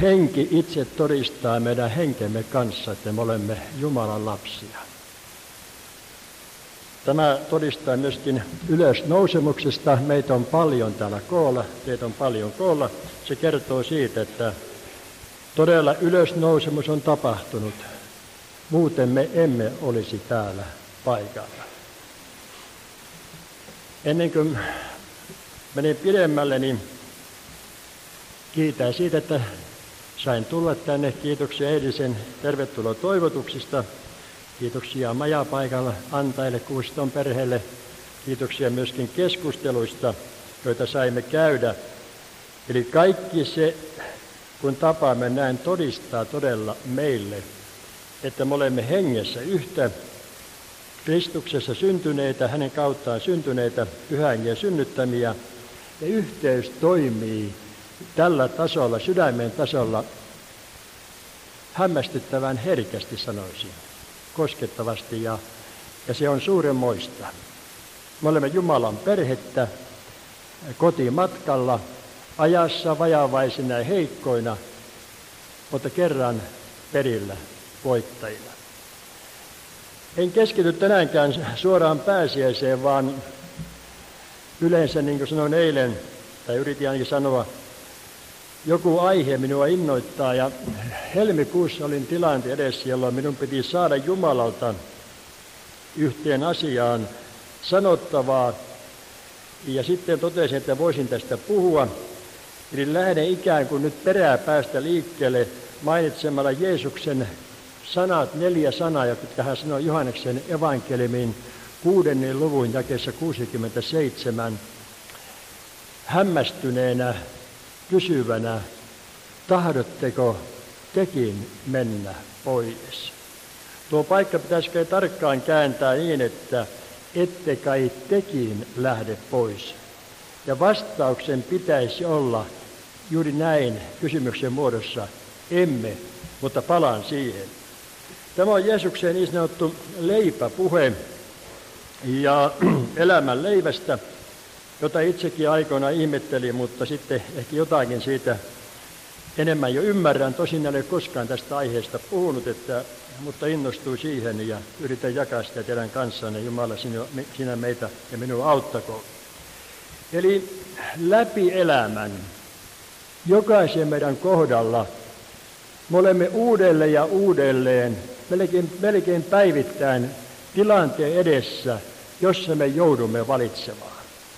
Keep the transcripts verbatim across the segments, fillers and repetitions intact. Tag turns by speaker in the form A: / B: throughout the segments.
A: henki itse todistaa meidän henkemme kanssa, että me olemme Jumalan lapsia. Tämä todistaa myöskin ylösnousemuksesta. Meitä on paljon täällä koolla, teitä on paljon koolla. Se kertoo siitä, että todella ylösnousemus on tapahtunut. Muuten me emme olisi täällä paikalla. Ennen kuin menin pidemmälle, niin kiitän siitä, että sain tulla tänne. Kiitoksia eilisen tervetuloa toivotuksista. Kiitoksia majapaikalla antajille, Kuuston perheelle. Kiitoksia myöskin keskusteluista, joita saimme käydä. Eli kaikki se, kun tapaamme näin, todistaa todella meille, että me olemme hengessä yhtä Kristuksessa syntyneitä, hänen kauttaan syntyneitä, pyhän hengen synnyttämiä. Ja yhteys toimii tällä tasolla, sydämen tasolla, hämmästyttävän herkästi sanoisin, koskettavasti, ja, ja se on suurenmoista. Me olemme Jumalan perhettä kotimatkalla, ajassa vajavaisina ja heikkoina, mutta kerran perillä voittajina. En keskity tänäänkään suoraan pääsiäiseen, vaan yleensä, niin kuin sanoin eilen, tai yritin ainakin sanoa, joku aihe minua innoittaa, ja helmikuussa olin tilanteen edessä, jolloin minun piti saada Jumalalta yhteen asiaan sanottavaa, ja sitten totesin, että voisin tästä puhua. Eli lähden ikään kuin nyt peräpäästä liikkeelle mainitsemalla Jeesuksen sanat, neljä sanaa, jotka hän sanoi Johanneksen evankeliumin kuudennen luvun jakeessa kuusikymmentäseitsemän, hämmästyneenä, kysyvänä, tahdotteko tekin mennä pois? Tuo paikka pitäisikö tarkkaan kääntää niin, että ette kai tekin lähde pois. Ja vastauksen pitäisi olla juuri näin kysymyksen muodossa, emme, mutta palaan siihen. Tämä on Jeesuksen niin sanottu leipäpuhe ja elämän leivästä, jota itsekin aikoina ihmettelin, mutta sitten ehkä jotakin siitä enemmän jo ymmärrän. Tosin en ole koskaan tästä aiheesta puhunut, että, mutta innostuin siihen ja yritän jakaa sitä teidän kanssanne. Jumala, sinä, sinä meitä ja minua auttakoon. Eli läpi elämän, jokaisen meidän kohdalla, me olemme uudelleen ja uudelleen, melkein, melkein päivittäin tilanteen edessä, jossa me joudumme valitsemaan.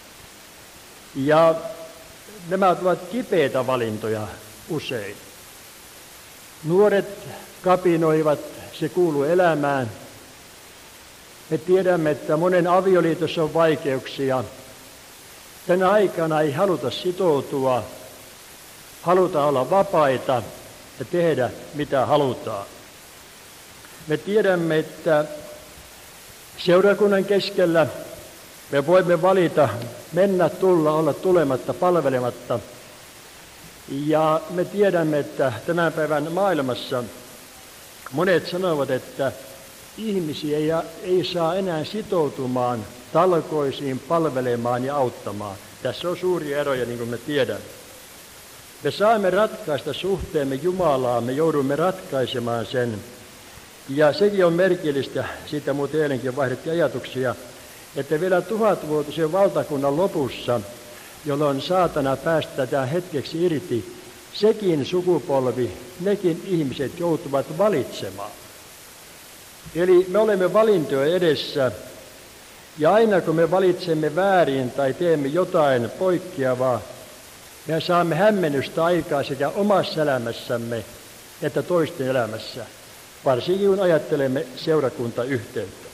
A: Ja nämä ovat kipeitä valintoja usein. Nuoret kapinoivat, se kuuluu elämään. Me tiedämme, että monen avioliitossa on vaikeuksia. Tänä aikana ei haluta sitoutua, halutaan olla vapaita ja tehdä mitä halutaan. Me tiedämme, että seurakunnan keskellä me voimme valita mennä, tulla, olla tulematta, palvelematta. Ja me tiedämme, että tämän päivän maailmassa monet sanovat, että ihmisiä ei, ei saa enää sitoutumaan talkoisiin, palvelemaan ja auttamaan. Tässä on suuria eroja, niin kuin me tiedämme. Me saamme ratkaista suhteemme Jumalaan, me joudumme ratkaisemaan sen. Ja sekin on merkillistä, siitä muuten eilenkin vaihdettiin ajatuksia, että vielä tuhatvuotisen valtakunnan lopussa, jolloin saatana päästetään hetkeksi irti, sekin sukupolvi, nekin ihmiset joutuvat valitsemaan. Eli me olemme valintoja edessä, ja aina kun me valitsemme väärin tai teemme jotain poikkeavaa, me saamme hämmennystä aikaa sekä omassa elämässämme että toisten elämässä, varsinkin kun ajattelemme seurakuntayhteyttä.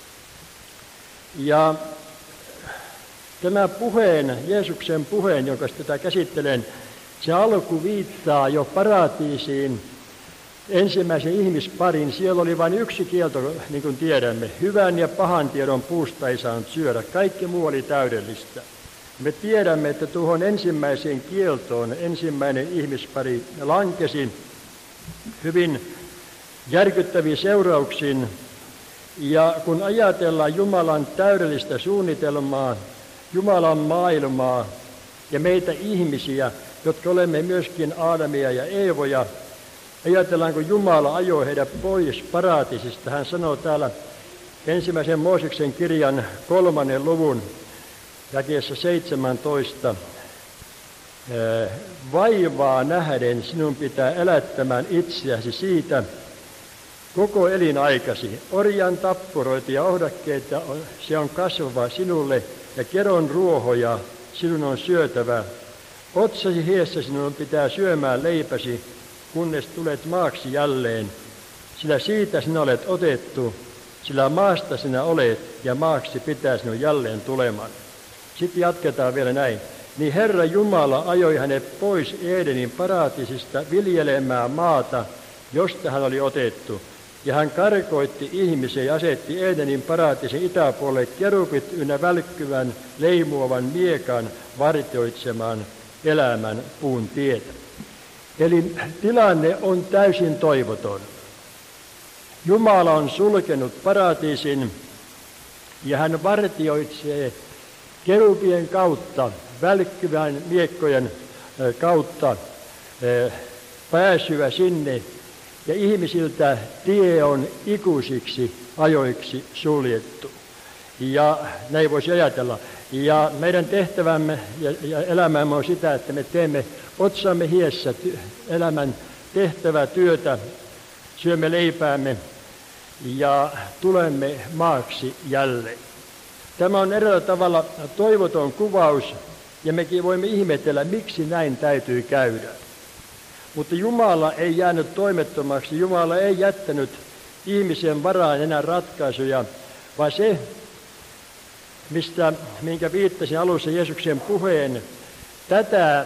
A: Ja tämä puheen, Jeesuksen puheen, jonka tätä käsittelen, se alku viittaa jo paratiisiin, ensimmäisen ihmisparin. Siellä oli vain yksi kielto, niin kuin tiedämme. Hyvän ja pahan tiedon puusta ei saanut syödä. Kaikki muu oli täydellistä. Me tiedämme, että tuohon ensimmäiseen kieltoon ensimmäinen ihmispari lankesi hyvin järkyttäviin seurauksiin. Ja kun ajatellaan Jumalan täydellistä suunnitelmaa, Jumalan maailmaa ja meitä ihmisiä, jotka olemme myöskin Aadamia ja Eevoja, ajatellaan, kun Jumala ajoi heidät pois paratiisista. Hän sanoo täällä ensimmäisen Mooseksen kirjan kolmannen luvun jakeessa seitsemäntoista. Vaivaa nähden sinun pitää elättämään itseäsi siitä koko elinaikasi. Orjan tappuroita ja ohdakkeita se on kasvava sinulle ja keron ruohoja sinun on syötävä. Otsasi hiessä sinun pitää syömään leipäsi, kunnes tulet maaksi jälleen, sillä siitä sinä olet otettu, sillä maasta sinä olet ja maaksi pitää sinun jälleen tulemaan. Sitten jatketaan vielä näin. Niin Herra Jumala ajoi hänet pois Edenin paratiisista viljelemään maata, josta hän oli otettu. Ja hän karkoitti ihmisen ja asetti Edenin paratiisin itäpuolelle kerubit ynnä välkkyvän leimuavan miekan vartioitsemaan elämän puun tietä. Eli tilanne on täysin toivoton. Jumala on sulkenut paratiisin ja hän vartioitsee kerubien kautta, välkkyvän miekkojen kautta pääsyä sinne, ja ihmisiltä tie on ikuisiksi ajoiksi suljettu. Ja näin voisi ajatella. Ja meidän tehtävämme ja, ja elämämme on sitä, että me teemme otsamme hiessä ty- elämän tehtävää työtä, syömme leipäämme ja tulemme maaksi jälleen. Tämä on eräällä tavalla toivoton kuvaus, ja mekin voimme ihmetellä, miksi näin täytyy käydä. Mutta Jumala ei jäänyt toimettomaksi, Jumala ei jättänyt ihmisen varaan enää ratkaisuja, vaan se, mistä, minkä viittasin alussa Jeesuksen puheen, tätä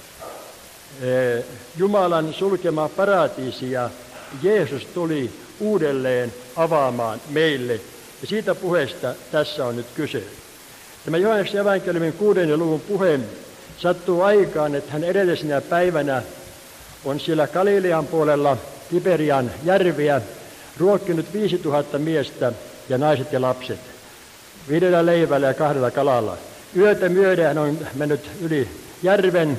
A: eh, Jumalan sulkemaa paratiisia Jeesus tuli uudelleen avaamaan meille. Ja siitä puheesta tässä on nyt kyse. Tämä Johanneksen evankeliumin kuudennen luvun puhe sattuu aikaan, että hän edellisenä päivänä on siellä Galilean puolella Tiberian järviä ruokkinut viisituhatta miestä ja naiset ja lapset. Viidellä leivällä ja kahdella kalalla. Yötä myöden hän on mennyt yli järven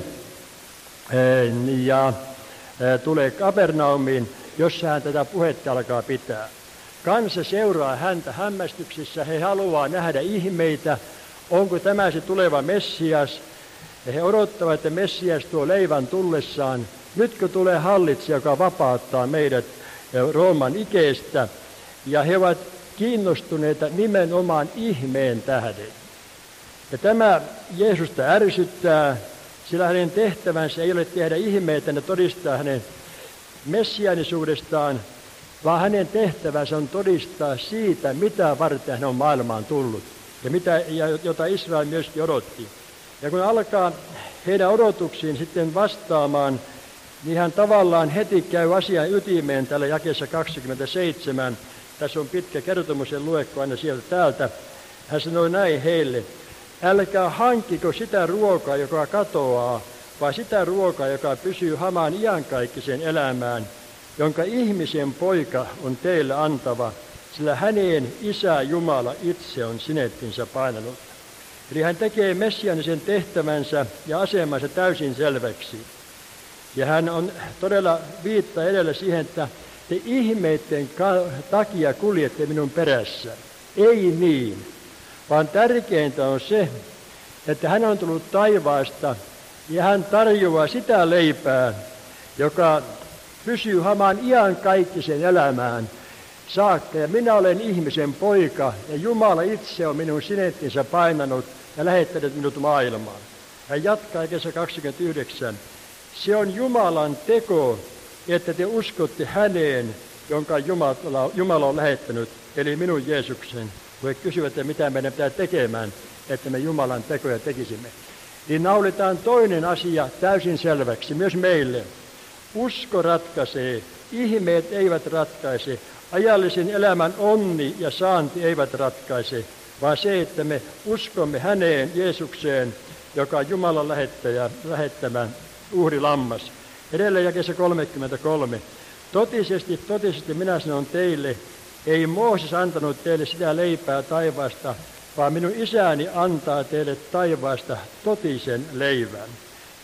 A: ja tulee Kapernaumiin, jossa hän tätä puhetta alkaa pitää. Kansa seuraa häntä hämmästyksissä, he haluaa nähdä ihmeitä, onko tämä se tuleva Messias. Ja he odottavat, että Messias tuo leivän tullessaan. Nytkö tulee hallitsija, joka vapauttaa meidät Rooman ikeestä, ja he ovat kiinnostuneita nimenomaan ihmeen tähden. Ja tämä Jeesusta ärsyttää, sillä hänen tehtävänsä ei ole tehdä ihmeitä ja todistaa hänen messiaanisuudestaan, vaan hänen tehtävänsä on todistaa siitä, mitä varten hän on maailmaan tullut, ja mitä, ja jota Israel myöskin odotti. Ja kun alkaa heidän odotuksiin sitten vastaamaan, niin hän tavallaan heti käy asian ytimeen täällä jakeessa kaksikymmentäseitsemän. Tässä on pitkä kertomus, en luekko aina sieltä täältä. Hän sanoi näin heille: älkää hankkiko sitä ruokaa, joka katoaa, vaan sitä ruokaa, joka pysyy hamaan iankaikkiseen elämään, jonka ihmisen poika on teille antava, sillä hänen Isä Jumala itse on sinettinsä painanut. Eli hän tekee messiaanisen tehtävänsä ja asemansa täysin selväksi. Ja hän on todella viittaa edellä siihen, että te ihmeiden takia kuljette minun perässä. Ei niin, vaan tärkeintä on se, että hän on tullut taivaasta ja hän tarjoaa sitä leipää, joka pysyy hamaan iankaikkisen elämään saakka. Ja minä olen ihmisen poika ja Jumala itse on minun sinettinsä painanut ja lähettänyt minut maailmaan. Hän jatkaa kesä kaksikymmentäyhdeksän. Se on Jumalan teko, että te uskotte häneen, jonka Jumala, Jumala on lähettänyt, eli minun Jeesuksen. Kun he kysyvät, että mitä meidän pitää tekemään, että me Jumalan tekoja tekisimme. Niin naulitaan toinen asia täysin selväksi, myös meille. Usko ratkaisee, ihmeet eivät ratkaise, ajallisen elämän onni ja saanti eivät ratkaise, vaan se, että me uskomme häneen, Jeesukseen, joka on Jumalan lähettäjä, lähettämä uhrilammas. Edelleen jakeessa kolmekymmentäkolme. Totisesti, totisesti minä sanon teille, ei Mooses antanut teille sitä leipää taivaasta, vaan minun isäni antaa teille taivaasta totisen leivän.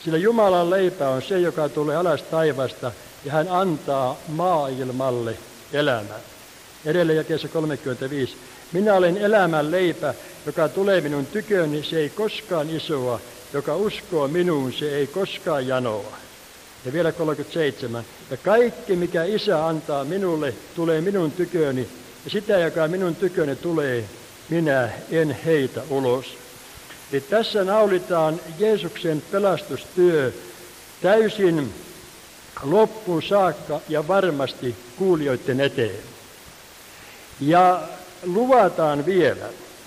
A: Sillä Jumalan leipä on se, joka tulee alas taivaasta, ja hän antaa maailmalle elämää. Edelleen jakeessa kolmekymmentäviisi. Minä olen elämän leipä, joka tulee minun tyköni, se ei koskaan isoa, joka uskoo minuun, se ei koskaan janoa. Ja vielä kolmekymmentäseitsemän. Ja kaikki, mikä Isä antaa minulle, tulee minun tyköni, ja sitä, joka minun tyköni tulee, minä en heitä ulos. Eli tässä naulitaan Jeesuksen pelastustyö täysin loppuun saakka ja varmasti kuulijoiden eteen. Ja luvataan vielä,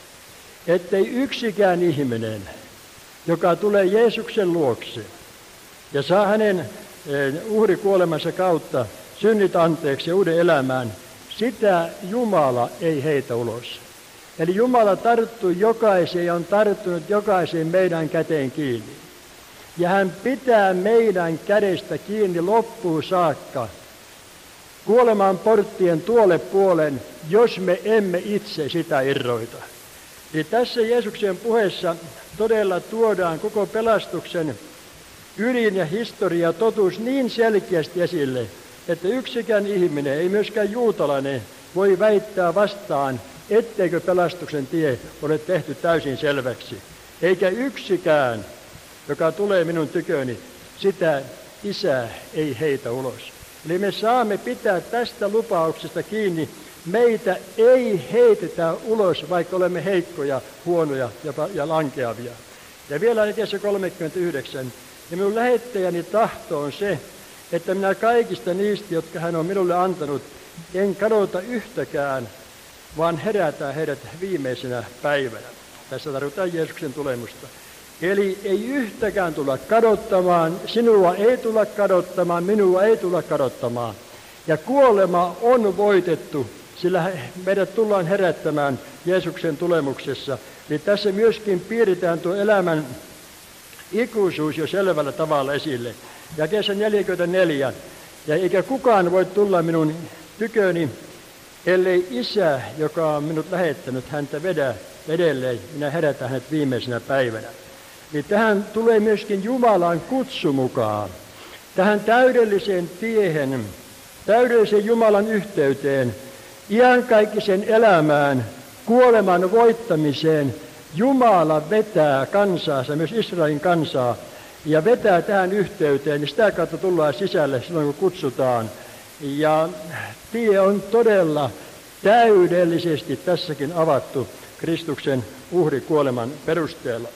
A: ettei yksikään ihminen, joka tulee Jeesuksen luokse ja saa hänen uhrikuolemansa kautta synnit anteeksi ja uuden elämään, sitä Jumala ei heitä ulos. Eli Jumala tarttui jokaiseen ja on tarttunut jokaiseen meidän käteen kiinni. Ja hän pitää meidän kädestä kiinni loppuun saakka, kuoleman porttien tuolle puolen, jos me emme itse sitä irroita. Eli tässä Jeesuksen puheessa todella tuodaan koko pelastuksen ydin ja historia ja totuus niin selkeästi esille, että yksikään ihminen, ei myöskään juutalainen, voi väittää vastaan, etteikö pelastuksen tie ole tehty täysin selväksi. Eikä yksikään, joka tulee minun tyköni, sitä Isä ei heitä ulos. Eli me saamme pitää tästä lupauksesta kiinni. Meitä ei heitetä ulos, vaikka olemme heikkoja, huonoja ja lankeavia. Ja vielä jakeessa kolmekymmentäyhdeksän. Ja minun lähettäjäni tahto on se, että minä kaikista niistä, jotka hän on minulle antanut, en kadota yhtäkään, vaan herätää heidät viimeisenä päivänä. Tässä tarvitaan Jeesuksen tulemusta. Eli ei yhtäkään tulla kadottamaan, sinua ei tulla kadottamaan, minua ei tulla kadottamaan. Ja kuolema on voitettu, sillä meidät tullaan herättämään Jeesuksen tulemuksessa. Eli tässä myöskin piirretään tuo elämän ikuisuus jo selvällä tavalla esille. Jakeessa neljäkymmentäneljä. Ja eikä kukaan voi tulla minun tyköni, ellei Isä, joka on minut lähettänyt, häntä vedä edelleen, minä herätän hänet viimeisenä päivänä. Eli tähän tulee myöskin Jumalan kutsu mukaan. Tähän täydelliseen tiehen, täydelliseen Jumalan yhteyteen, iankaikkisen elämään, kuoleman voittamiseen, Jumala vetää kansaansa, myös Israelin kansaa, ja vetää tähän yhteyteen, ja sitä kautta tullaan sisälle silloin, kun kutsutaan. Ja tie on todella täydellisesti tässäkin avattu Kristuksen uhrikuoleman perusteella.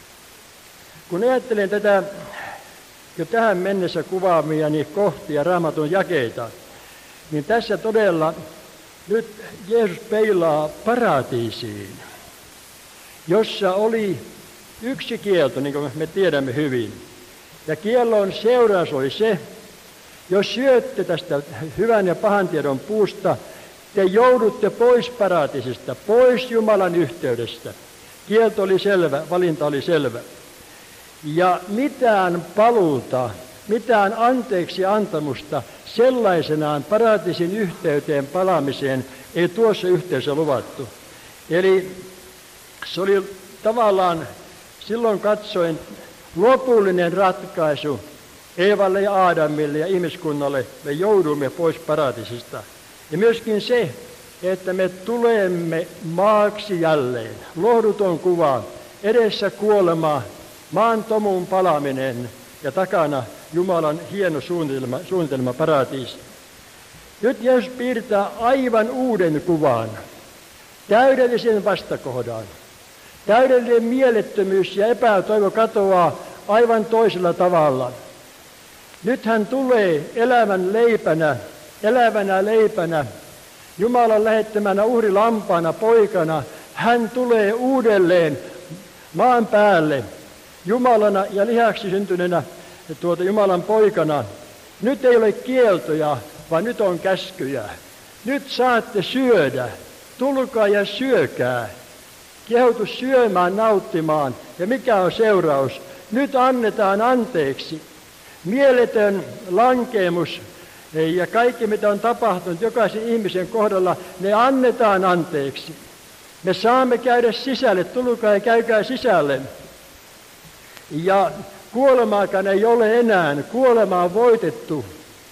A: Kun ajattelen tätä jo tähän mennessä kuvaamiani kohtia Raamatun jakeita, niin tässä todella nyt Jeesus peilaa paratiisiin, jossa oli yksi kielto, niin kuin me tiedämme hyvin. Ja kiellon seuraus oli se, jos syötte tästä hyvän ja pahan tiedon puusta, te joudutte pois paratiisista, pois Jumalan yhteydestä. Kielto oli selvä, valinta oli selvä. Ja mitään paluuta, mitään anteeksi antamusta sellaisenaan paratiisin yhteyteen palaamiseen ei tuossa yhteydessä luvattu. Eli se oli tavallaan silloin katsoen lopullinen ratkaisu Eevalle ja Aadamille ja ihmiskunnalle. Me joudumme pois paratiisista. Ja myöskin se, että me tulemme maaksi jälleen. Lohduton kuva, edessä kuolema, maan tomuun palaminen ja takana Jumalan hieno suunnitelma, suunnitelma paratiisi. Nyt Jeesus piirtää aivan uuden kuvan, täydellisen vastakohdan. Täydellinen mielettömyys ja epätoivo katoaa aivan toisella tavalla. Nyt hän tulee elävän leipänä, elävänä leipänä, Jumalan lähettämänä uhrilampaana poikana. Hän tulee uudelleen maan päälle, Jumalana ja lihaksi syntyneenä tuota Jumalan poikana. Nyt ei ole kieltoja, vaan nyt on käskyjä. Nyt saatte syödä, tulkaa ja syökää. Kehotus syömään, nauttimaan. Ja mikä on seuraus? Nyt annetaan anteeksi. Mieletön lankeemus ja kaikki, mitä on tapahtunut jokaisen ihmisen kohdalla, ne annetaan anteeksi. Me saamme käydä sisälle, tulkaa ja käykää sisälle. Ja Kuolemaakaan ei ole enää. Kuolema on voitettu.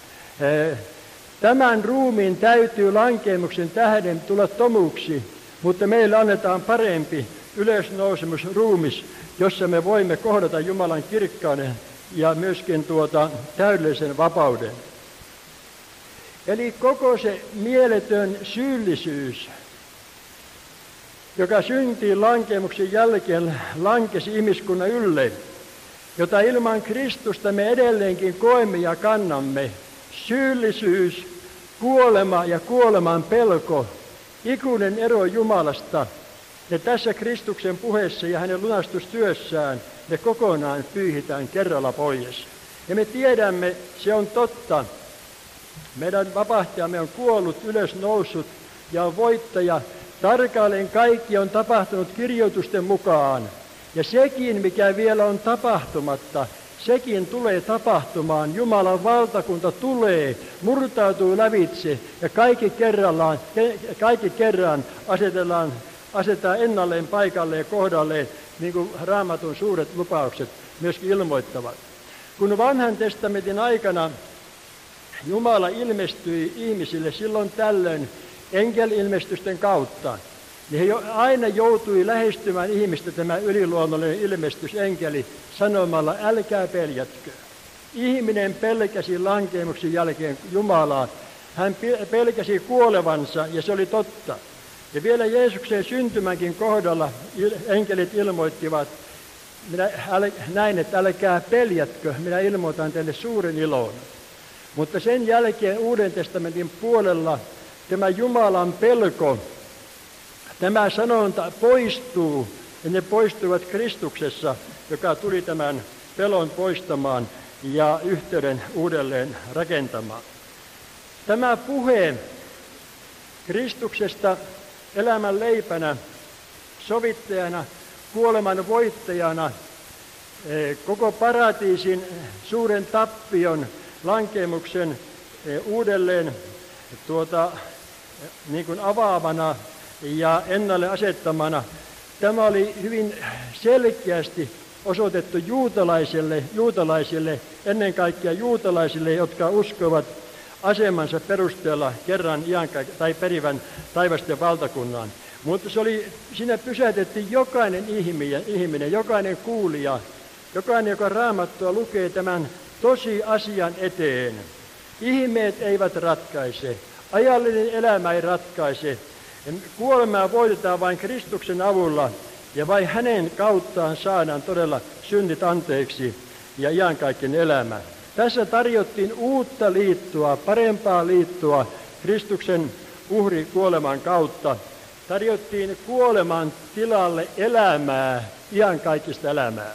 A: Tämän ruumiin täytyy lankeemuksen tähden tulla tomuksi, mutta meillä annetaan parempi ylösnousemusruumis, jossa me voimme kohdata Jumalan kirkkauden ja myöskin tuota täydellisen vapauden. Eli koko se mieletön syyllisyys, joka syntiin lankeemuksen jälkeen, lankesi ihmiskunnan ylle, jota ilman Kristusta me edelleenkin koemme ja kannamme. Syyllisyys, kuolema ja kuoleman pelko, ikuinen ero Jumalasta, ne tässä Kristuksen puheessa ja hänen lunastustyössään, ne kokonaan pyyhitään kerralla pois. Ja me tiedämme, se on totta. Meidän vapahtajamme on kuollut, ylös noussut ja on voittaja. Tarkalleen kaikki on tapahtunut kirjoitusten mukaan. Ja sekin, mikä vielä on tapahtumatta, sekin tulee tapahtumaan. Jumalan valtakunta tulee, murtautuu lävitse ja kaikki kerrallaan, kaikki kerran asetellaan, asetetaan ennalleen paikalleen ja kohdalleen, niin kuin Raamatun suuret lupaukset myöskin ilmoittavat. Kun vanhan testamentin aikana Jumala ilmestyi ihmisille silloin tällöin enkeli-ilmestysten kautta, niin he aina joutui lähestymään ihmistä tämä yliluonnollinen ilmestysenkeli sanomalla, älkää peljätkö. Ihminen pelkäsi lankeemuksen jälkeen Jumalaa. Hän pelkäsi kuolevansa ja se oli totta. Ja vielä Jeesuksen syntymänkin kohdalla enkelit ilmoittivat minä, äl, näin, että älkää peljätkö, minä ilmoitan teille suuren ilon. Mutta sen jälkeen Uuden testamentin puolella tämä Jumalan pelko, tämä sanonta poistuu, ja ne poistuvat Kristuksessa, joka tuli tämän pelon poistamaan ja yhteyden uudelleen rakentamaan. Tämä puhe Kristuksesta elämän leipänä, sovittajana, kuoleman voittajana, koko paratiisin suuren tappion, lankeemuksen uudelleen tuota, niin kuin avaamana ja ennalle asettamana. Tämä oli hyvin selkeästi osoitettu juutalaisille, juutalaisille, ennen kaikkea juutalaisille, jotka uskovat asemansa perusteella kerran ianka- tai perivän taivasten valtakunnan. Mutta se oli, siinä pysäytettiin jokainen ihminen, ihminen, jokainen kuulija, jokainen, joka Raamattua lukee tämän tosi asian eteen. Ihmeet eivät ratkaise, ajallinen elämä ei ratkaise. Kuolemaa voitetaan vain Kristuksen avulla ja vain hänen kauttaan saadaan todella synnit anteeksi ja iankaikkinen elämä. Tässä tarjottiin uutta liittoa, parempaa liittoa Kristuksen uhri kuoleman kautta. Tarjottiin kuoleman tilalle elämää, iankaikkista elämää.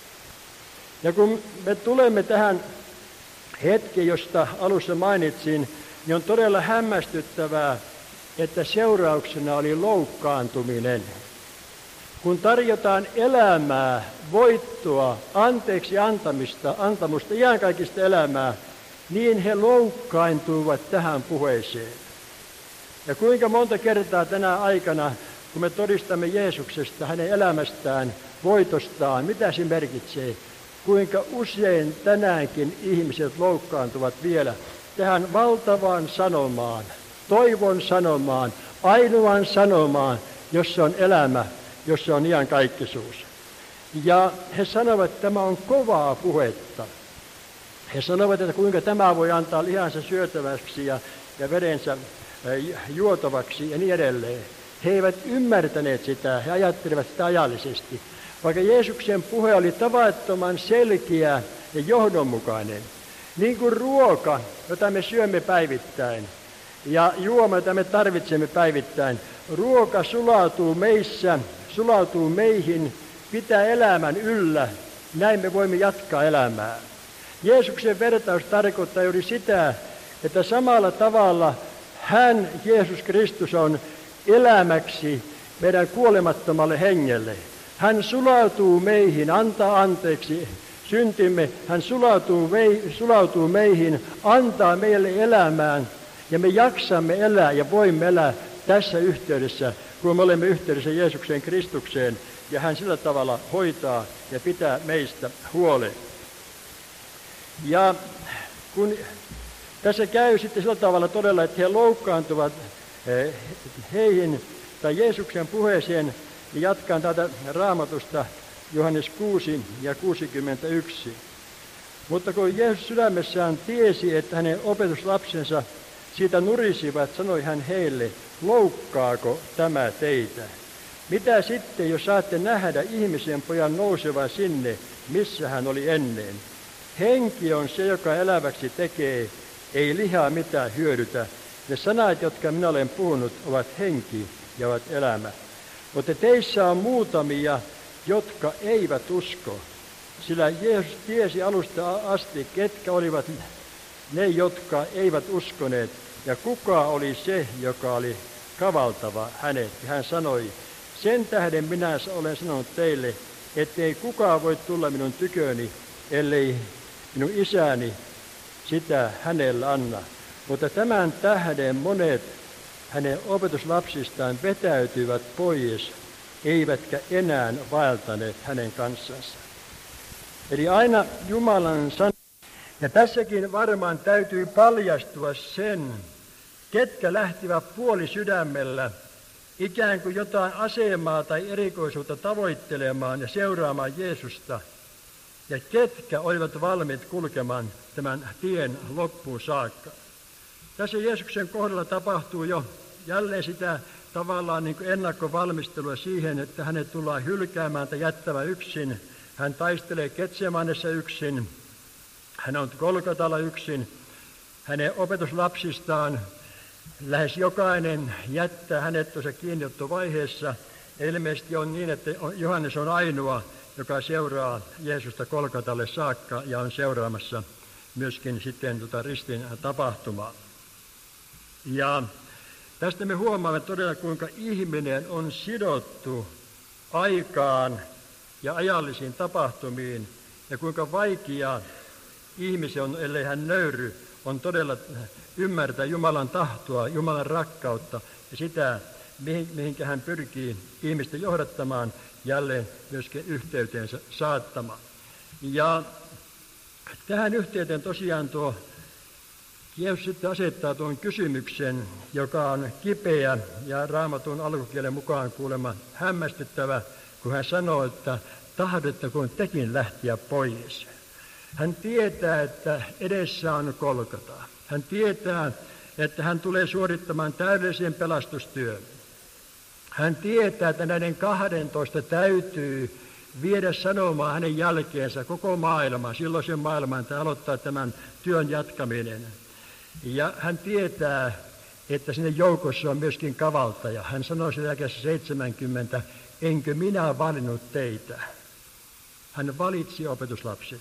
A: Ja kun me tulemme tähän hetkeen, josta alussa mainitsin, niin on todella hämmästyttävää, että seurauksena oli loukkaantuminen. Kun tarjotaan elämää, voittoa, anteeksi antamista, antamusta, iankaikkista elämää, niin he loukkaantuivat tähän puheeseen. Ja kuinka monta kertaa tänä aikana, kun me todistamme Jeesuksesta, hänen elämästään, voitostaan, mitä se merkitsee, kuinka usein tänäänkin ihmiset loukkaantuvat vielä tähän valtavaan sanomaan, toivon sanomaan, ainoan sanomaan, jossa on elämä, jossa on iankaikkisuus. Ja he sanovat, että tämä on kovaa puhetta. He sanovat, että kuinka tämä voi antaa lihansa syötäväksi ja, ja verensä juotavaksi ja niin edelleen. He eivät ymmärtäneet sitä, he ajattelivat sitä ajallisesti. Vaikka Jeesuksen puhe oli tavattoman selkeä ja johdonmukainen, niin kuin ruoka, jota me syömme päivittäin, ja juoma, jota me tarvitsemme päivittäin, ruoka sulautuu meissä, sulautuu meihin, pitää elämän yllä, näin me voimme jatkaa elämää. Jeesuksen vertaus tarkoittaa juuri sitä, että samalla tavalla hän, Jeesus Kristus, on elämäksi meidän kuolemattomalle hengelle. Hän sulautuu meihin, antaa anteeksi syntimme, hän sulautuu, mei, sulautuu meihin, antaa meille elämään, ja me jaksamme elää ja voimme elää tässä yhteydessä, kun me olemme yhteydessä Jeesukseen Kristukseen, ja hän sillä tavalla hoitaa ja pitää meistä huolen. Ja kun tässä käy sitten sillä tavalla todella, että he loukkaantuvat heihin tai Jeesuksen puheeseen, niin jatkan tätä Raamatusta Johannes kuusi ja kuusikymmentäyksi. Mutta kun Jeesus sydämessään tiesi, että hänen opetuslapsensa siitä nurisivat, sanoi hän heille, loukkaako tämä teitä? Mitä sitten, jos saatte nähdä ihmisen pojan nouseva sinne, missä hän oli ennen? Henki on se, joka eläväksi tekee, ei lihaa mitään hyödytä. Ne sanat, jotka minä olen puhunut, ovat henki ja ovat elämä. Mutta teissä on muutamia, jotka eivät usko. Sillä Jeesus tiesi alusta asti, ketkä olivat ne, jotka eivät uskoneet, ja kuka oli se, joka oli kavaltava hänet. Ja hän sanoi, sen tähden minä olen sanonut teille, ettei kukaan voi tulla minun tyköni, ellei minun isäni sitä hänellä anna. Mutta tämän tähden monet hänen opetuslapsistaan vetäytyivät pois, eivätkä enää vaeltaneet hänen kanssansa. Eli aina Jumalan sana. Ja tässäkin varmaan täytyy paljastua sen, ketkä lähtivät puoli sydämellä ikään kuin jotain asemaa tai erikoisuutta tavoittelemaan ja seuraamaan Jeesusta, ja ketkä olivat valmiit kulkemaan tämän tien loppuun saakka. Tässä Jeesuksen kohdalla tapahtuu jo jälleen sitä tavallaan niin kuin ennakkovalmistelua siihen, että hänet tullaan hylkäämään tai jättämään yksin. Hän taistelee Getsemanessa yksin, hän on Golgotalla yksin, hänen opetuslapsistaan lähes jokainen jättää hänet tuossa kiinniottovaiheessa. Ilmeisesti on niin, että Johannes on ainoa, joka seuraa Jeesusta Golgotalle saakka ja on seuraamassa myöskin sitten tuota ristin tapahtumaa. Ja tästä me huomaamme todella, kuinka ihminen on sidottu aikaan ja ajallisiin tapahtumiin, ja kuinka vaikea ihmisen on, ellei hän nöyry, on todella ymmärtää Jumalan tahtoa, Jumalan rakkautta ja sitä, mihinkä hän pyrkii ihmistä johdattamaan, jälleen myöskin yhteyteensä saattamaan. Ja tähän yhteyteen tosiaan tuo Jeesus sitten asettaa tuon kysymyksen, joka on kipeä ja Raamatun alkukielen mukaan kuulemma hämmästyttävä, kun hän sanoo, että tahdotteko tekin lähteä pois. Hän tietää, että edessä on Golgota. Hän tietää, että hän tulee suorittamaan täydellisen pelastustyön. Hän tietää, että näiden kahdentoista täytyy viedä sanomaan hänen jälkeensä koko maailman, silloisen maailman, että aloittaa tämän työn jatkaminen. Ja hän tietää, että sinne joukossa on myöskin kavaltaja. Hän sanoi siellä jakeessa seitsemänkymmentä, enkö minä valinnut teitä. Hän valitsi opetuslapset.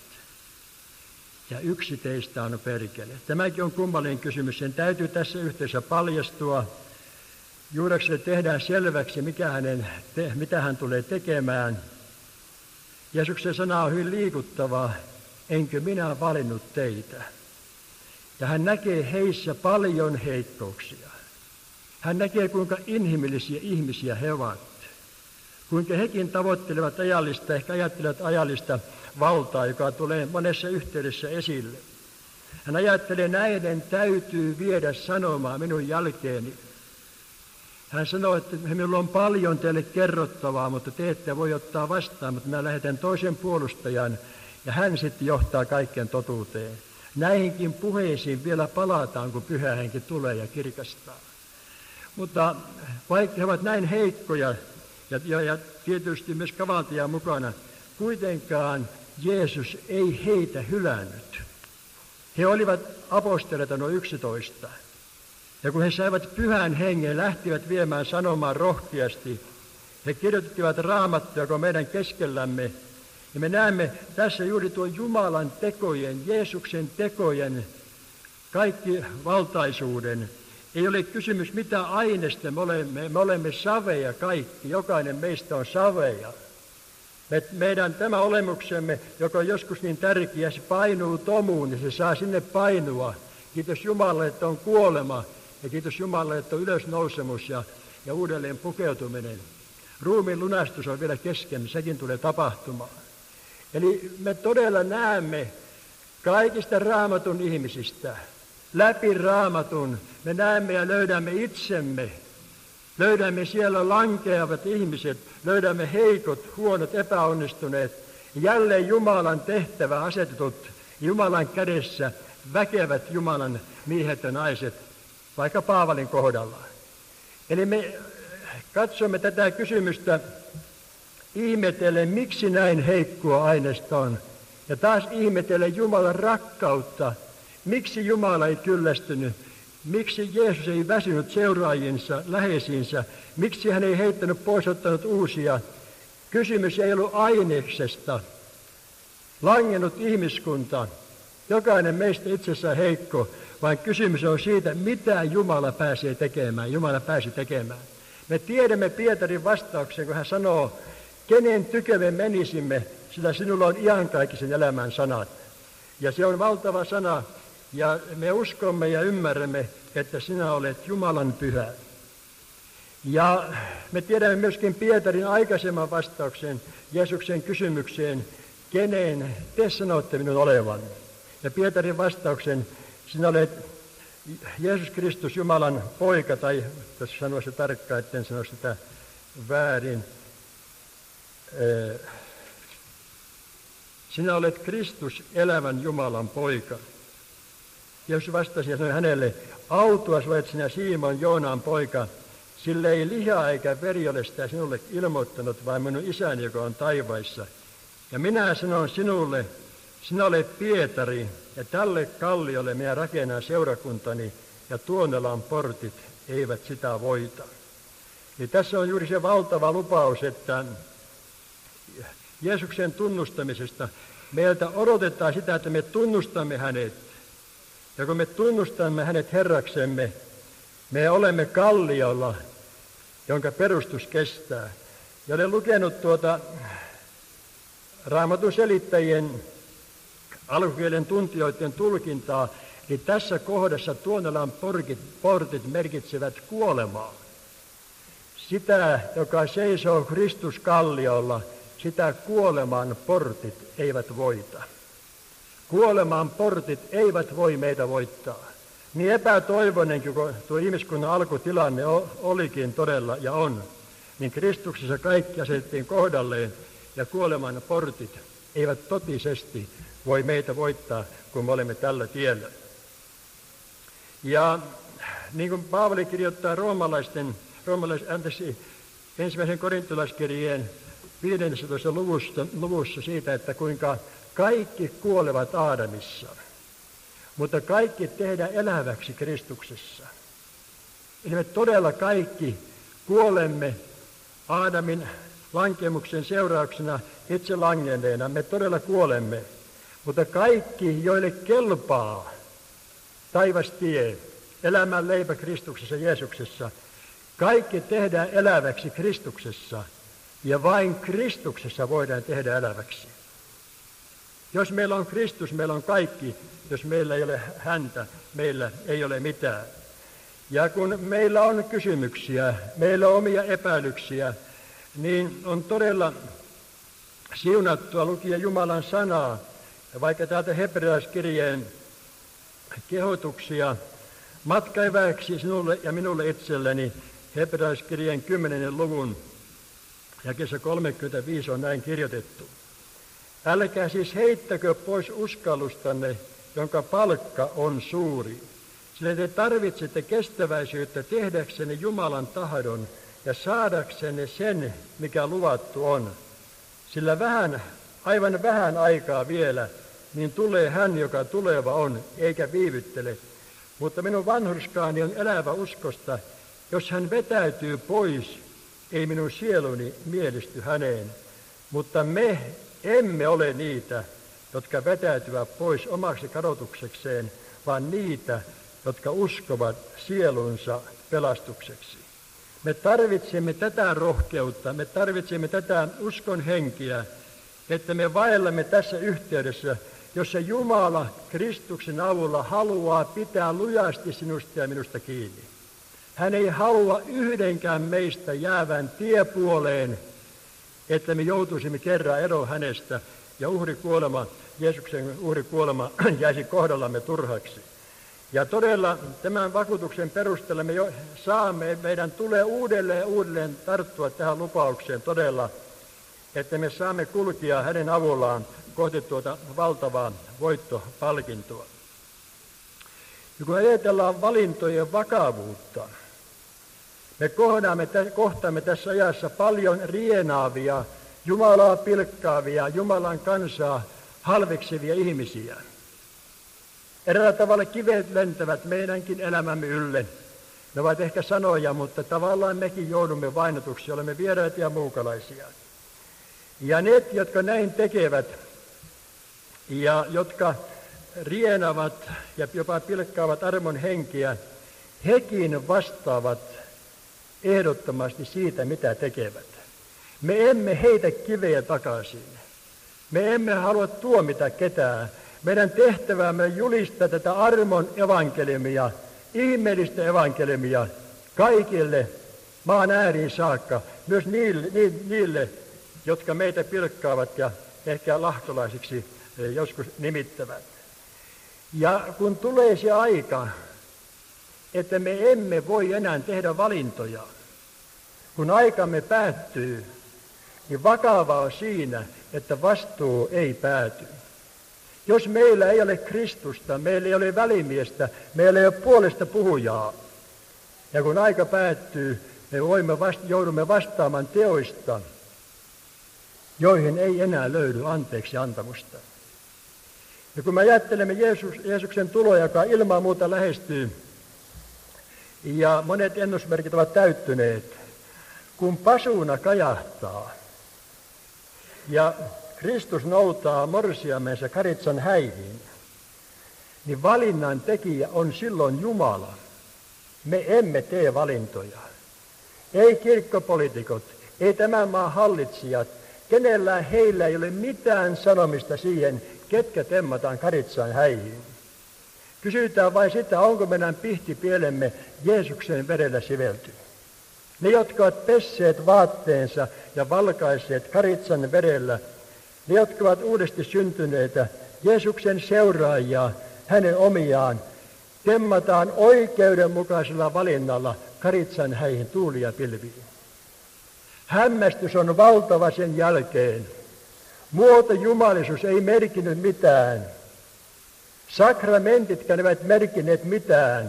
A: Ja yksi teistä on perkele. Tämäkin on kummallinen kysymys. Sen täytyy tässä yhteydessä paljastua. Juudakselle tehdään selväksi, mikä hänen, te, mitä hän tulee tekemään. Jeesuksen sana on hyvin liikuttava, enkö minä valinnut teitä. Ja hän näkee heissä paljon heikkouksia. Hän näkee, kuinka inhimillisiä ihmisiä he ovat. Kuinka hekin tavoittelevat ajallista, ehkä ajattelevat ajallista valtaa, joka tulee monessa yhteydessä esille. Hän ajattelee, näiden täytyy viedä sanomaa minun jälkeeni. Hän sanoo, että minulla on paljon teille kerrottavaa, mutta te ette voi ottaa vastaan, mutta minä lähetän toisen puolustajan, ja hän sitten johtaa kaikkien totuuteen. Näihinkin puheisiin vielä palataan, kun Pyhä Henki tulee ja kirkastaa. Mutta vaikka he ovat näin heikkoja, ja, ja, ja tietysti myös kavaltaja mukana, kuitenkaan Jeesus ei heitä hylännyt. He olivat apostoleita noin yksitoista. Ja kun he saivat Pyhän Hengen, lähtivät viemään sanomaan rohkeasti, he kirjoittivat Raamattua, joka on meidän keskellämme. Ja me näemme tässä juuri tuon Jumalan tekojen, Jeesuksen tekojen, kaikki valtaisuuden. Ei ole kysymys mitä aineesta me olemme, me olemme saveja kaikki, jokainen meistä on saveja. Me, meidän tämä olemuksemme, joka on joskus niin tärkeä, se painuu tomuun ja se saa sinne painua. Kiitos Jumalalle, että on kuolema ja kiitos Jumalalle, että on ylösnousemus ja, ja uudelleen pukeutuminen. Ruumiin lunastus on vielä kesken, sekin tulee tapahtumaan. Eli me todella näemme Kaikista Raamatun ihmisistä, läpi Raamatun, me näemme ja löydämme itsemme. Löydämme siellä lankeavat ihmiset, löydämme heikot, huonot, epäonnistuneet, jälleen Jumalan tehtävä asetetut, Jumalan kädessä väkevät Jumalan miehet ja naiset, vaikka Paavalin kohdalla. Eli me katsomme tätä kysymystä ihmetellen, miksi näin heikkoa aineesta on. Ja taas ihmetellen Jumalan rakkautta, miksi Jumala ei kyllästynyt, miksi Jeesus ei väsynyt seuraajinsa, läheisiinsä, miksi hän ei heittänyt pois, ottanut uusia. Kysymys ei ollut aineksesta. Langennut ihmiskunta, jokainen meistä itsessään heikko, vaan kysymys on siitä, mitä Jumala pääsee tekemään, Jumala pääsi tekemään. Me tiedämme Pietarin vastauksen, kun hän sanoo, kenen tykö me menisimme, sillä sinulla on iankaikkisen elämän sanat. Ja se on valtava sana, ja me uskomme ja ymmärrämme, että sinä olet Jumalan pyhä. Ja me tiedämme myöskin Pietarin aikaisemman vastauksen Jeesuksen kysymykseen, kenen te sanotte minun olevan. Ja Pietarin vastauksen, sinä olet Jeesus Kristus, Jumalan poika, tai jos sanoisi tarkkaan, etten sano sitä väärin. Sinä olet Kristus, elävän Jumalan poika. Jeesus vastasi ja sanoi hänelle, autuas olet sinä Simon, Joonaan poika, sillä ei liha eikä veri ole sitä sinulle ilmoittanut, vaan minun isäni, joka on taivaissa. Ja minä sanon sinulle, sinä olet Pietari, ja tälle kalliolle minä rakennan seurakuntani, ja Tuonelan portit eivät sitä voita. Eli tässä on juuri se valtava lupaus, että Jeesuksen tunnustamisesta meiltä odotetaan sitä, että me tunnustamme hänet. Ja kun me tunnustamme hänet Herraksemme, me olemme kalliolla, jonka perustus kestää. Ja olen lukenut tuota Raamatun selittäjien alkukielen tuntijoiden tulkintaa, niin tässä kohdassa Tuonelan portit, portit merkitsevät kuolemaa. Sitä, joka seisoo Kristuskalliolla, sitä kuoleman portit eivät voita. Kuoleman portit eivät voi meitä voittaa. Niin epätoivoinenkin, kun tuo ihmiskunnan alkutilanne olikin todella ja on, niin Kristuksessa kaikki asetettiin kohdalleen, ja kuoleman portit eivät totisesti voi meitä voittaa, kun me olemme tällä tiellä. Ja niin kuin Paavali kirjoittaa roomalaisten, roomalais, anteeksi, ensimmäisen korintolaiskirjeen viidennessä luvussa, luvussa siitä, että kuinka kaikki kuolevat Aadamissa, mutta kaikki tehdään eläväksi Kristuksessa. Eli me todella kaikki kuolemme Aadamin lankemuksen seurauksena itse langenneena. Me todella kuolemme, mutta kaikki, joille kelpaa taivastie, elämän leipä Kristuksessa Jeesuksessa, kaikki tehdään eläväksi Kristuksessa, ja vain Kristuksessa voidaan tehdä eläväksi. Jos meillä on Kristus, meillä on kaikki. Jos meillä ei ole häntä, meillä ei ole mitään. Ja kun meillä on kysymyksiä, meillä on omia epäilyksiä, niin on todella siunattua lukia Jumalan sanaa, vaikka täältä hebrealaiskirjeen kehotuksia matkaeväksi sinulle ja minulle itselleni. Hebrealaiskirjeen kymmenennen luvun jakeessa kolmekymmentäviisi on näin kirjoitettu. Älkää siis heittäkö pois uskallustanne, jonka palkka on suuri. Sillä te tarvitsette kestäväisyyttä tehdäksenne Jumalan tahdon ja saadaksenne sen, mikä luvattu on. Sillä vähän, aivan vähän aikaa vielä, niin tulee hän, joka tuleva on, eikä viivyttele. Mutta minun vanhurskaani on elävä uskosta. Jos hän vetäytyy pois, ei minun sieluni mielisty häneen. Mutta me emme ole niitä, jotka vetäytyvät pois omaksi kadotuksekseen, vaan niitä, jotka uskovat sielunsa pelastukseksi. Me tarvitsemme tätä rohkeutta, me tarvitsemme tätä uskon henkiä, että me vaellamme tässä yhteydessä, jossa Jumala Kristuksen avulla haluaa pitää lujasti sinusta ja minusta kiinni. Hän ei halua yhdenkään meistä jäävän tiepuoleen, että me joutuisimme kerran eroon hänestä ja uhrikuolema Jeesuksen uhrikuolema jäisi kohdallamme turhaksi. Ja todella tämän vakuutuksen perusteella me jo saamme, meidän tulee uudelleen ja uudelleen tarttua tähän lupaukseen todella, että me saamme kulkea hänen avullaan kohti tuota valtavaa voittopalkintoa. Ja kun ajatellaan valintojen vakavuutta, me kohtaamme, kohtaamme tässä ajassa paljon rienaavia, Jumalaa pilkkaavia, Jumalan kansaa halveksivia ihmisiä. Eräällä tavalla kivet lentävät meidänkin elämämme ylle. Ne ovat ehkä sanoja, mutta tavallaan mekin joudumme vainotuksi, olemme vieraita ja muukalaisia. Ja ne, jotka näin tekevät ja jotka rienavat ja jopa pilkkaavat armon henkiä, hekin vastaavat ehdottomasti siitä, mitä tekevät. Me emme heitä kiveä takaisin. Me emme halua tuomita ketään. Meidän tehtävämme on julistaa tätä armon evankeliumia, ihmeellistä evankeliumia kaikille maan ääriin saakka, myös niille, niille, jotka meitä pilkkaavat ja ehkä lahtolaisiksi joskus nimittävät. Ja kun tulee se aika, että me emme voi enää tehdä valintoja, kun aikamme päättyy, niin vakavaa on siinä, että vastuu ei pääty. Jos meillä ei ole Kristusta, meillä ei ole välimiestä, meillä ei ole puolesta puhujaa, ja kun aika päättyy, me voimme vasta, joudumme vastaamaan teoista, joihin ei enää löydy anteeksi antamusta. Ja kun me ajattelemme Jeesus, Jeesuksen tuloa, joka ilman muuta lähestyy, ja monet ennusmerkit ovat täyttyneet, kun pasuuna kajahtaa, ja Kristus noutaa morsiamensa Karitsan häihin, niin valinnan tekijä on silloin Jumala. Me emme tee valintoja. Ei kirkkopoliitikot, ei tämän maan hallitsijat, kenellään heillä ei ole mitään sanomista siihen, ketkä temmataan Karitsan häihin. Kysytään vain sitä, onko meidän pihtipielemme Jeesuksen verellä sivelty. Ne, jotka ovat pesseet vaatteensa ja valkaisseet Karitsan verellä, ne, jotka ovat uudesti syntyneitä, Jeesuksen seuraajia, hänen omiaan, temmataan oikeudenmukaisella valinnalla Karitsan häihin tuuli ja pilviin. Hämmästys on valtava sen jälkeen. Muotojumalisuus ei merkinnyt mitään. Sakramentitkaan eivät merkineet mitään.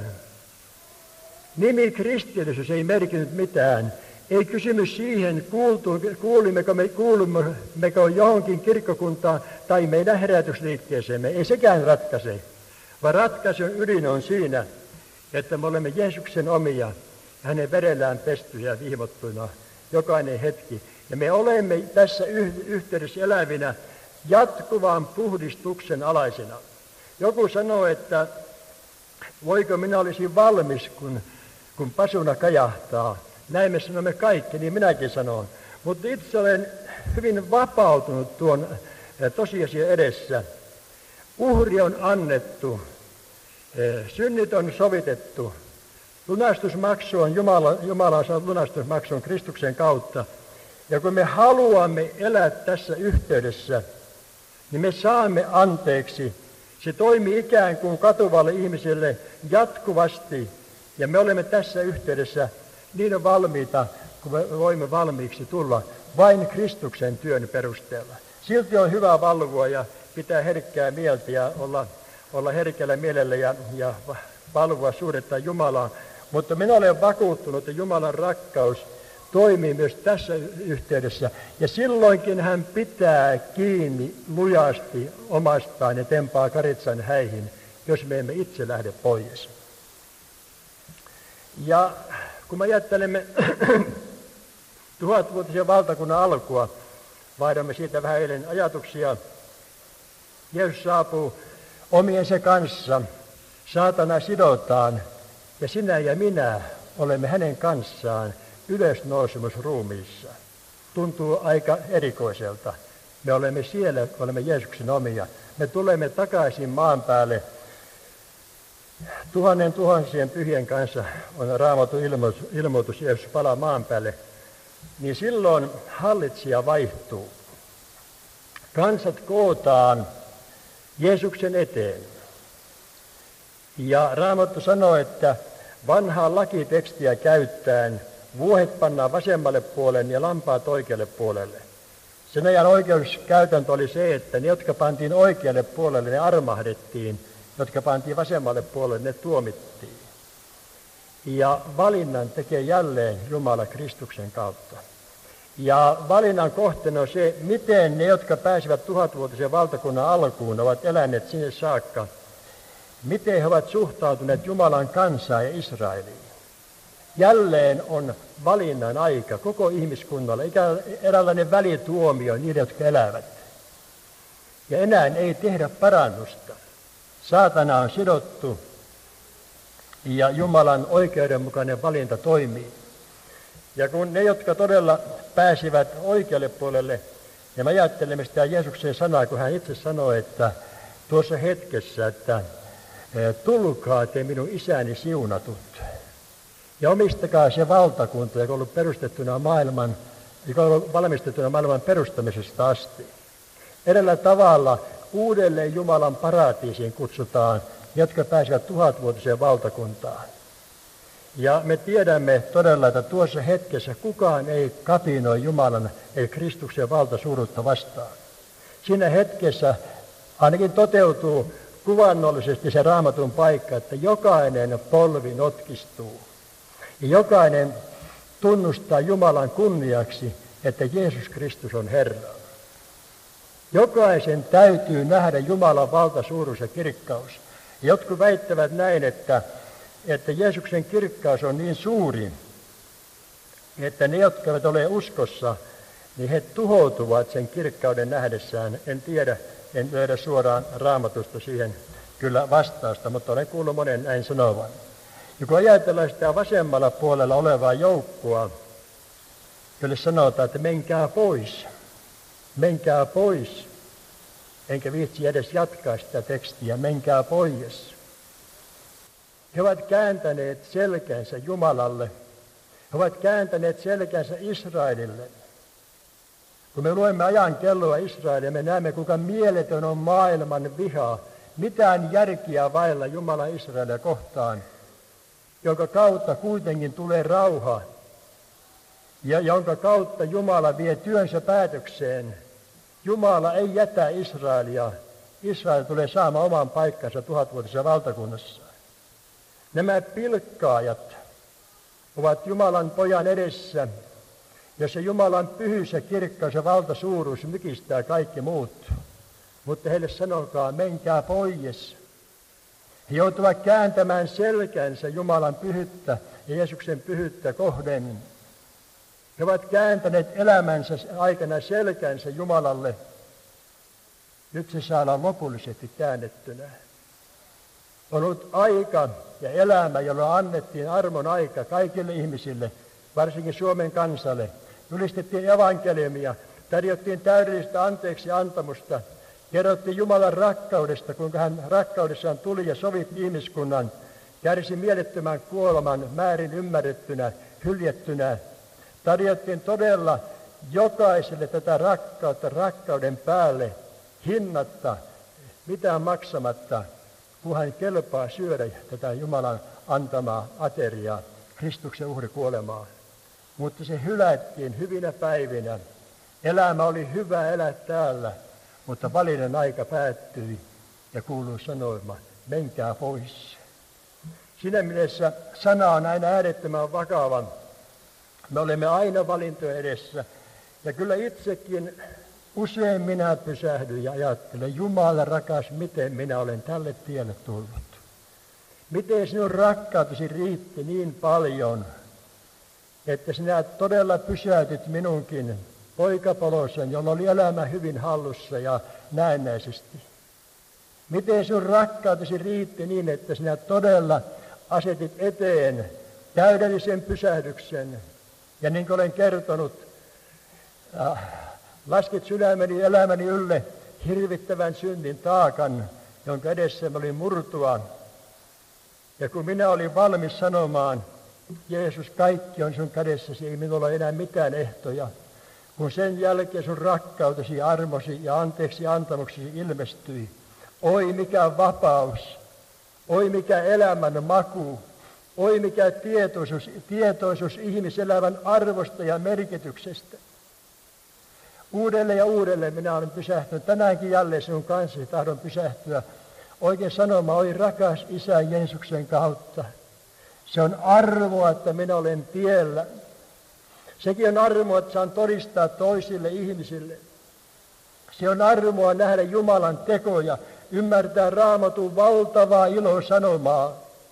A: Nimi kristillisyys ei merkinnyt mitään. Ei kysymys siihen, kuultu, kuulimmeko me kuulummeko johonkin kirkkokuntaan tai meidän herätysliikkeeseemme. Ei sekään ratkaise, vaan ratkaisun ydin on siinä, että me olemme Jeesuksen omia ja hänen verellään pestyjä ja vihmottuina jokainen hetki. Ja me olemme tässä yhteydessä elävinä jatkuvan puhdistuksen alaisena. Joku sanoo, että voiko minä olisin valmis, kun, kun pasuna kajahtaa. Näin me sanomme kaikki, niin minäkin sanon. Mutta itse olen hyvin vapautunut tuon tosiasian edessä. Uhri on annettu, synnit on sovitettu, lunastusmaksu on Jumala, Jumala on saanut lunastusmaksun Kristuksen kautta. Ja kun me haluamme elää tässä yhteydessä, niin me saamme anteeksi. Se toimii ikään kuin katuvalle ihmiselle jatkuvasti, ja me olemme tässä yhteydessä niin valmiita, kun me voimme valmiiksi tulla vain Kristuksen työn perusteella. Silti on hyvä valvoa ja pitää herkkää mieltä ja olla, olla herkällä mielellä ja, ja valvoa suhdetta Jumalaan. Mutta minä olen vakuuttunut, että Jumalan rakkaus toimii myös tässä yhteydessä. Ja silloinkin hän pitää kiinni lujasti omastaan ja tempaa Karitsan häihin, jos me emme itse lähde pois. Ja kun me ajattelemme tuhatvuotisen valtakunnan alkua, vaihdamme siitä vähän eilen ajatuksia. Jeesus saapuu omiensa kanssa, saatana sidotaan, ja sinä ja minä olemme hänen kanssaan ylösnousemusruumiissa. Tuntuu aika erikoiselta. Me olemme siellä, olemme Jeesuksen omia. Me tulemme takaisin maan päälle. Tuhannen tuhansien pyhien kanssa on Raamatun ilmoitus, ilmoitus Jeesus palaa maan päälle. Niin silloin hallitsija vaihtuu. Kansat kootaan Jeesuksen eteen. Ja Raamattu sanoo, että vanhaa lakitekstiä käyttäen vuohet pannaan vasemmalle puolelle ja lampaat oikealle puolelle. Sen ajan oikeuskäytäntö oli se, että ne, jotka pantiin oikealle puolelle, ne armahdettiin, jotka pantiin vasemmalle puolelle, ne tuomittiin. Ja valinnan tekee jälleen Jumala Kristuksen kautta. Ja valinnan kohteena on se, miten ne, jotka pääsivät tuhatvuotisen valtakunnan alkuun, ovat eläneet sinne saakka, miten he ovat suhtautuneet Jumalan kansaan ja Israeliin. Jälleen on valinnan aika koko ihmiskunnalle, eikä eräänlainen välituomio niille, jotka elävät. Ja enää ei tehdä parannusta. Saatana on sidottu ja Jumalan oikeudenmukainen valinta toimii. Ja kun ne, jotka todella pääsivät oikealle puolelle, ja me ajattelemme sitä Jeesuksen sanaa, kun hän itse sanoi, että tuossa hetkessä, että tulkaa te minun isäni siunatut. Ja omistakaa se valtakunta, joka on ollut perustettuna maailman, joka on ollut valmistettuna maailman perustamisesta asti. Edellä tavalla uudelleen Jumalan paratiisiin kutsutaan, jotka pääsevät tuhatvuotiseen valtakuntaan. Ja me tiedämme todella, että tuossa hetkessä kukaan ei kapinoi Jumalan, ei Kristuksen valtasuuruutta vastaan. Siinä hetkessä ainakin toteutuu kuvannollisesti se Raamatun paikka, että jokainen polvi notkistuu. Ja jokainen tunnustaa Jumalan kunniaksi, että Jeesus Kristus on Herra. Jokaisen täytyy nähdä Jumalan valtasuuruus ja kirkkaus. Ja jotkut väittävät näin, että, että Jeesuksen kirkkaus on niin suuri, että ne, jotka eivät ole uskossa, niin he tuhoutuvat sen kirkkauden nähdessään. En tiedä, en löydä suoraan Raamatusta siihen kyllä vastausta, mutta olen kuullut monen näin sanovan. Ja kun ajatellaan sitä vasemmalla puolella olevaa joukkoa, jolle sanotaan, että menkää pois, menkää pois, enkä viitsi edes jatkaa sitä tekstiä, menkää pois. He ovat kääntäneet selkänsä Jumalalle, he ovat kääntäneet selkänsä Israelille. Kun me luemme ajan kelloa Israelia, me näemme, kuinka mieletön on maailman viha, mitään järkiä vailla Jumalan Israelia kohtaan, jonka kautta kuitenkin tulee rauha, ja jonka kautta Jumala vie työnsä päätökseen. Jumala ei jätä Israelia. Israel tulee saamaan oman paikkansa tuhatvuotisessa valtakunnassa. Nämä pilkkaajat ovat Jumalan pojan edessä, jossa Jumalan pyhyys ja kirkkaus ja valtasuuruus mykistää kaikki muut. Mutta heille sanokaa, menkää pois. He joutuvat kääntämään selkänsä Jumalan pyhyyttä ja Jeesuksen pyhyyttä kohden. He ovat kääntäneet elämänsä aikana selkänsä Jumalalle. Nyt se saadaan lopullisesti käännettynä. On ollut aika ja elämä, jolloin annettiin armon aika kaikille ihmisille, varsinkin Suomen kansalle. Julistettiin evankeliumia, tarjottiin täydellistä anteeksi antamusta. Kerrottiin Jumalan rakkaudesta, kuinka hän rakkaudessaan tuli ja sovitti ihmiskunnan, kärsi mielettömän kuoleman määrin ymmärrettynä, hyljettynä. Tarjottiin todella jokaiselle tätä rakkautta rakkauden päälle, hinnatta, mitään maksamatta, kun hän kelpaa syödä tätä Jumalan antamaa ateriaa, Kristuksen uhrikuolemaa. Mutta se hylättiin hyvinä päivinä. Elämä oli hyvä elää täällä, mutta valinnan aika päättyi ja kuuluu sanoima, menkää pois. Siinä mielessä sana on aina äärettömän vakava. Me olemme aina valintojen edessä. Ja kyllä itsekin usein minä pysähdyn ja ajattelen, Jumala rakas, miten minä olen tälle tielle tullut. Miten sinun rakkautesi riitti niin paljon, että sinä todella pysäytit minunkin poikapolosen, jolla oli elämä hyvin hallussa ja näennäisesti. Miten sinun rakkautesi riitti niin, että sinä todella asetit eteen täydellisen pysähdyksen. Ja niin kuin olen kertonut, äh, laskit sydämeni elämäni ylle hirvittävän synnin taakan, jonka edessä oli murtua. Ja kun minä olin valmis sanomaan, Jeesus, kaikki on sun kädessäsi, ei minulla ole enää mitään ehtoja. Kun sen jälkeen sun rakkautesi, armosi ja anteeksi antamuksesi ilmestyi, Oi mikä vapaus, oi mikä elämän maku, oi mikä tietoisuus, tietoisuus ihmiselämän arvosta ja merkityksestä. Uudelleen ja uudelleen minä olen pysähtynyt, tänäänkin jälleen sinun kanssasi tahdon pysähtyä. Oikein sanomaan, oi rakas Isä Jeesuksen kautta. Se on arvoa, että minä olen tiellä. Sekin on armoa, että saan todistaa toisille ihmisille. Se on armoa nähdä Jumalan tekoja, ymmärtää Raamatun valtavaa ilosanomaa.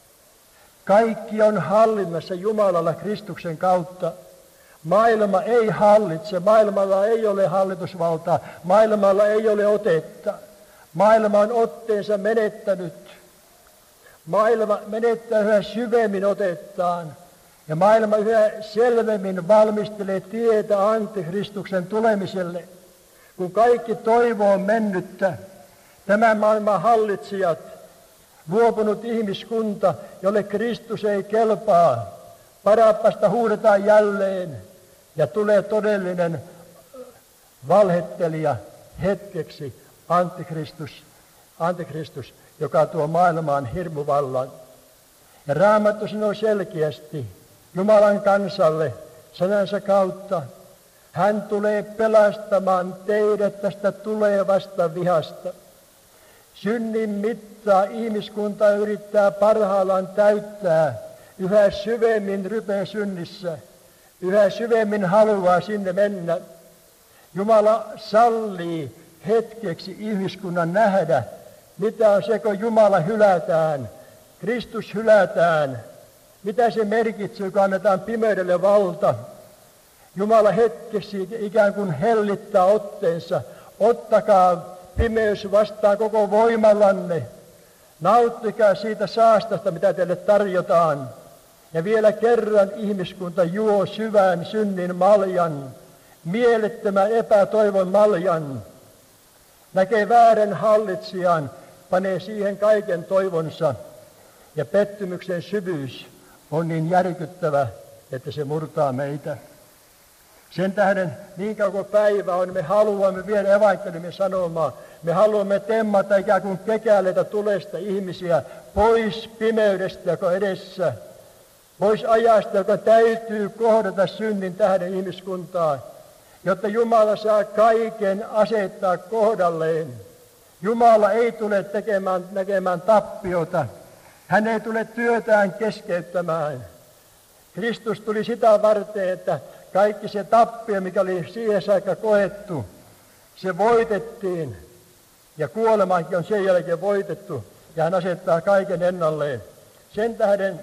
A: Kaikki on hallinnassa Jumalalla Kristuksen kautta. Maailma ei hallitse, maailmalla ei ole hallitusvaltaa, maailmalla ei ole otetta. Maailma on otteensa menettänyt. Maailma menettää yhä syvemmin otettaan. Ja maailma yhä selvemmin valmistelee tietä Antikristuksen tulemiselle. Kun kaikki toivo on mennyttä, tämän maailman hallitsijat, luopunut ihmiskunta, jolle Kristus ei kelpaa, Barabbasta huudetaan jälleen ja tulee todellinen valhettelija hetkeksi, Antikristus, Antikristus, joka tuo maailmaan hirmuvallan. Ja Raamattu sanoo selkeästi Jumalan kansalle sanansa kautta, hän tulee pelastamaan teidät tästä tulevasta vihasta. Synnin mittaa ihmiskunta yrittää parhaillaan täyttää, yhä syvemmin rypee synnissä, yhä syvemmin haluaa sinne mennä. Jumala sallii hetkeksi ihmiskunnan nähdä, mitä on se, kun Jumala hylätään, Kristus hylätään, mitä se merkitsee, kun annetaan pimeydelle valta. Jumala hetkeksi ikään kuin hellittää otteensa, ottakaa pimeys vastaan koko voimallanne, nauttikaa siitä saastasta, mitä teille tarjotaan. Ja vielä kerran ihmiskunta juo syvän synnin maljan, mielettömän epätoivon maljan. Näkee väärän hallitsijan, panee siihen kaiken toivonsa. Ja pettymyksen syvyys on niin järkyttävä, että se murtaa meitä. Sen tähden niin kauan kuin päivä on, me haluamme vielä evankeliumin sanomaa. Me haluamme temmata ikään kuin kekäleitä tulesta ihmisiä pois pimeydestä, joka edessä. Pois ajasta, joka täytyy kohdata synnin tähden ihmiskuntaa, jotta Jumala saa kaiken asettaa kohdalleen. Jumala ei tule tekemään, näkemään tappiota. Hän ei tule työtään keskeyttämään. Kristus tuli sitä varten, että kaikki se tappio, mikä oli siihen saakka koettu, se voitettiin. Ja kuolemaankin on sen jälkeen voitettu. Ja hän asettaa kaiken ennalleen. Sen tähden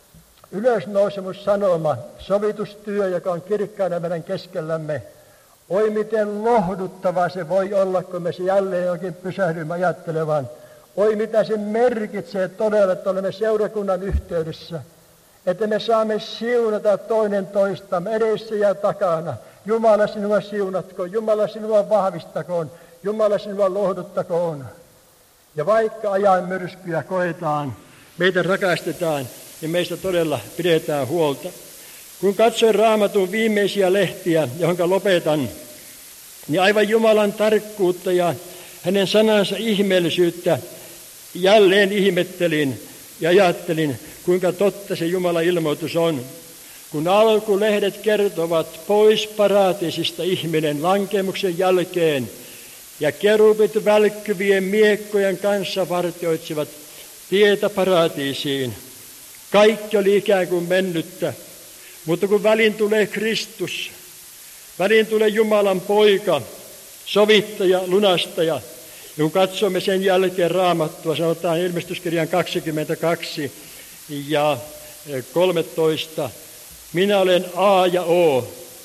A: ylösnousemussanoma, sovitustyö, joka on kirkkaana meidän keskellämme. Oi miten lohduttavaa se voi olla, kun me se jälleen jokin pysähdymme ajattelemaan. Oi mitä se merkitsee todella, että olemme seurakunnan yhteydessä. Että me saamme siunata toinen toistamme edessä ja takana. Jumala sinua siunatkoon, Jumala sinua vahvistakoon, Jumala sinua lohduttakoon. Ja vaikka ajan myrskyjä koetaan, meitä rakastetaan ja meistä todella pidetään huolta. Kun katsoin Raamatun viimeisiä lehtiä, johonka lopetan, niin aivan Jumalan tarkkuutta ja hänen sanansa ihmeellisyyttä jälleen ihmettelin ja ajattelin, kuinka totta se Jumalan ilmoitus on. Kun alkulehdet kertovat pois paratiisista ihminen lankemuksen jälkeen, ja kerubit välkkyvien miekkojen kanssa vartioitsivat tietä paratiisiin. Kaikki oli ikään kuin mennyttä, mutta kun väliin tulee Kristus, väliin tulee Jumalan poika, sovittaja, lunastaja, ja kun katsomme sen jälkeen Raamattua, sanotaan ilmestyskirjan kaksikymmentäkaksi ja kolmetoista, minä olen A ja O,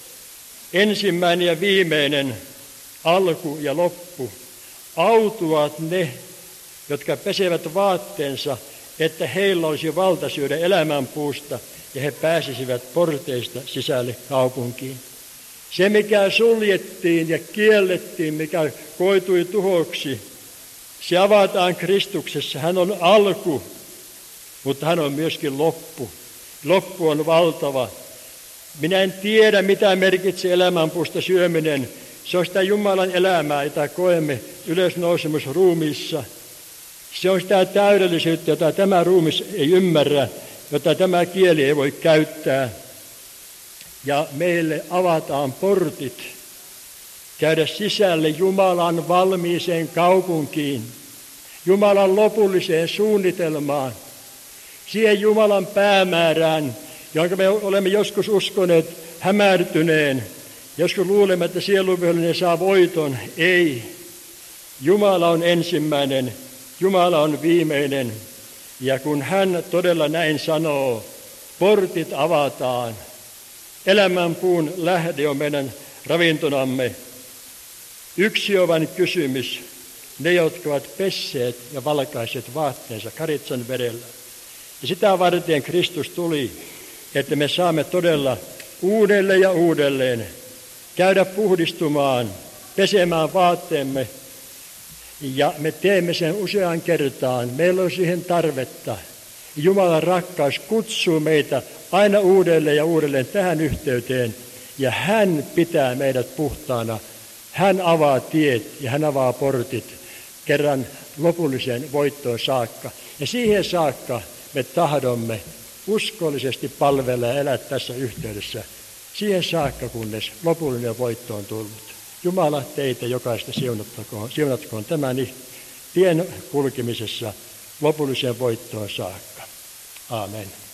A: ensimmäinen ja viimeinen, alku ja loppu. Autuaat ne, jotka pesevät vaatteensa, että heillä olisi valta syödä elämänpuusta ja he pääsisivät porteista sisälle kaupunkiin. Se, mikä suljettiin ja kiellettiin, mikä koitui tuhoksi, se avataan Kristuksessa. Hän on alku, mutta hän on myöskin loppu. Loppu on valtava. Minä en tiedä, mitä merkitsee elämänpuusta syöminen. Se on sitä Jumalan elämää, jota koemme ylösnousemusruumiissa. Se on sitä täydellisyyttä, jota tämä ruumis ei ymmärrä, jota tämä kieli ei voi käyttää. Ja meille avataan portit käydä sisälle Jumalan valmiiseen kaupunkiin, Jumalan lopulliseen suunnitelmaan, siihen Jumalan päämäärään, jonka me olemme joskus uskoneet hämärtyneen. Joskus luulemme, että sielunvihollinen saa voiton. Ei. Jumala on ensimmäinen, Jumala on viimeinen. Ja kun hän todella näin sanoo, portit avataan. Elämän puun lähde on meidän ravintonamme. Yksi on vain kysymys, ne jotka ovat pesseet ja valkaiset vaatteensa karitsan vedellä. Ja sitä varten Kristus tuli, että me saamme todella uudelleen ja uudelleen käydä puhdistumaan, pesemään vaatteemme. Ja me teemme sen useaan kertaan. Meillä on siihen tarvetta. Jumalan rakkaus kutsuu meitä aina uudelleen ja uudelleen tähän yhteyteen. Ja hän pitää meidät puhtaana. Hän avaa tiet ja hän avaa portit kerran lopulliseen voittoon saakka. Ja siihen saakka me tahdomme uskollisesti palvella ja elää tässä yhteydessä. Siihen saakka, kunnes lopullinen voitto on tullut. Jumala teitä jokaista siunatkoon, siunatkoon tämän tien kulkemisessa lopulliseen voittoon saakka. Aamen.